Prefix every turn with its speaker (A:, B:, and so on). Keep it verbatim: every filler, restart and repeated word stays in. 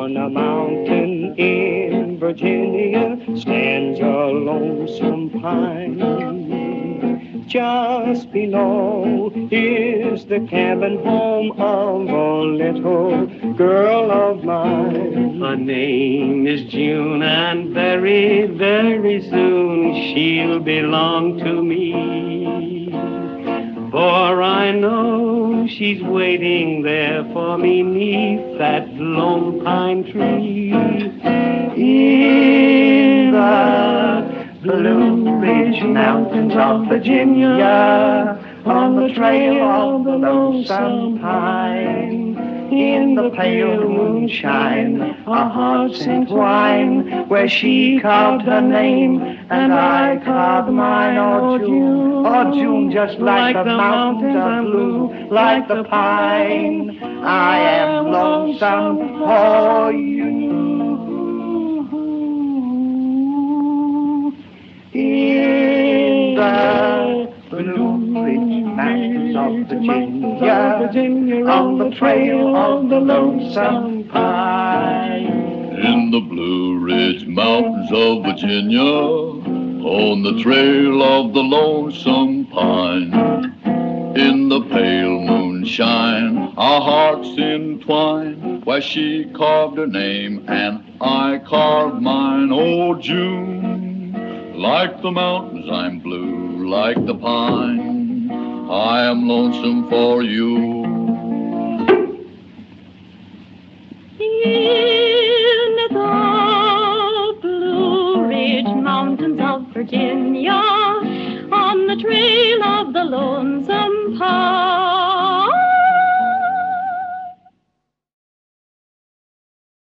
A: On a mountain in Virginia stands a lonesome pine. Just below is the cabin home of a little girl of mine.
B: Her name is June, and very, very soon she'll belong to me. For I know she's waiting there for me 'neath that lone pine tree. In the Blue Ridge Mountains of Virginia, on the trail of the lonesome pine, in the pale moonshine, our hearts entwine, where she carved her name and I carved mine. Oh June, oh June, just like, like the, the mountains are blue, like the pine, I am lonesome for you. In the Blue Ridge Mountains of Virginia, on the trail of the lonesome pine.
C: In the Blue Ridge Mountains of Virginia, on the trail of the lonesome pine. In the pale moonshine, our hearts entwine, where she carved her name and I carved mine. Oh June, like the mountains I'm blue, like the pine, I am lonesome for you.
D: In the Blue Ridge Mountains of Virginia, on the trail of the lonesome pine.